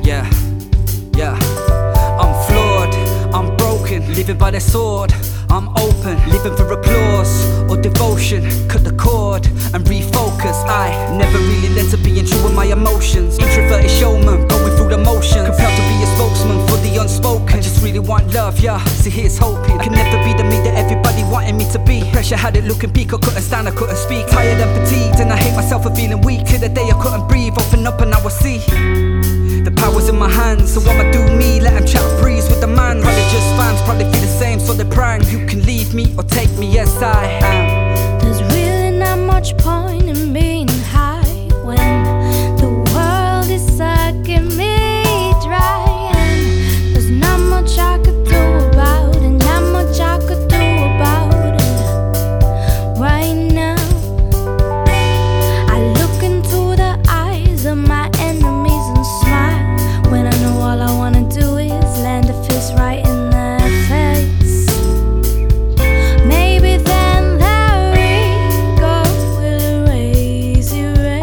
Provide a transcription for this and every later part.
Yeah, yeah. I'm flawed, I'm broken, living by the sword. I'm open, living for applause or devotion. Cut the cord and refocus. I never really learned to be in true with my emotions. Introverted showman, going through the motions. Compelled to be a spokesman for the unspoken. I just really want love, yeah, see here's hoping. I can never be the me that everybody wanted me to be. Pressure had it looking peak, I couldn't stand, I couldn't speak. Tired and fatigued and I hate myself for feeling weak. Till the day I couldn't breathe, open up and I would see the power's in my hands, so I'ma do me. Let them chat breeze with the man. Probably just fans, probably feel the same, so they prang. You can leave me or take me, yes I am. There's really not much point in being high when the world is sucking me dry. And there's not much I could do about it, not much I could do about it right now. I look into the eyes of my enemies and smile when I know all I wanna do is land a fist right in their face. Maybe then their ego will erase.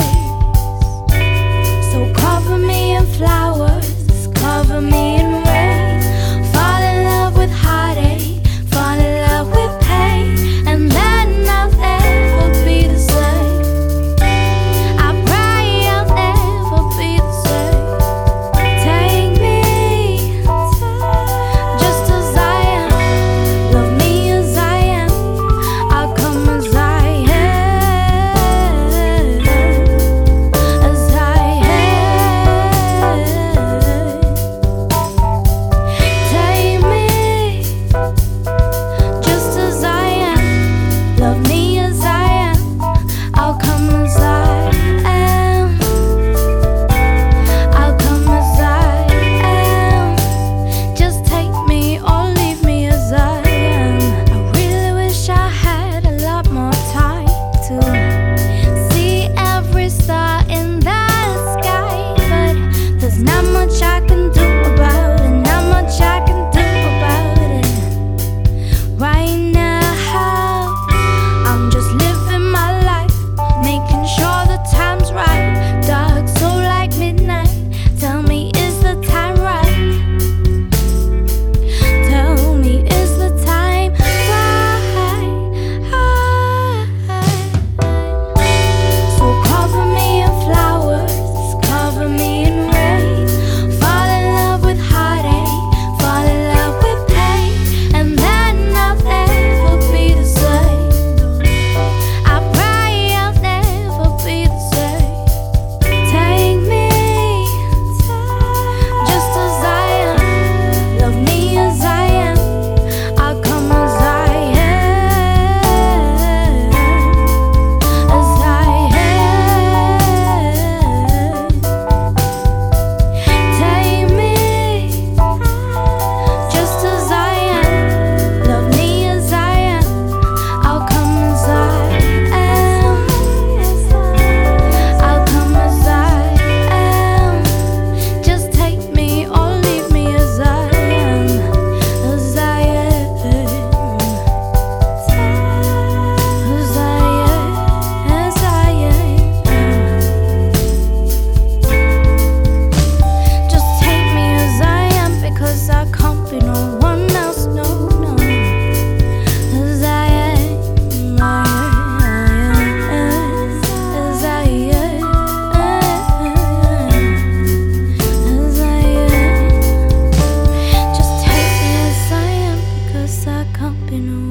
So cover me in flowers, cover me in rain. Fall in love with heartache, fall in love with pain, and then I'll never be the same. I pray I'll never be the same. Take me just as I am, love me as I am, I'll come as I am, as I am. Take me just as I am, love me as I am, I'll come as I am, I'll come as I am. Just take me or leave me as I am. I really wish I had a lot more time to see every star in the sky, but there's not much I can do about it, not much I can do about it right now. I'm just living my life, making sure the time's right. Dark so like midnight, tell me is the time right? Tell me is the time right? So cover me in flowers, cover me in rain. Fall in love with heartache, fall in love with pain, and then I'll never be the same. I pray I'll never be the same. Take me just as I am, love me as I am, I'll come as I am, as I am. Take me just as I am, love me as I am, I'll come as I am, I'll come as I am. Just take me or leave me as I am, as I am, as I am, as I am. Just take me as I am, because I can't be no one else, no, no. As I am, as I am, as I am. Just take me as I am, because I can't be no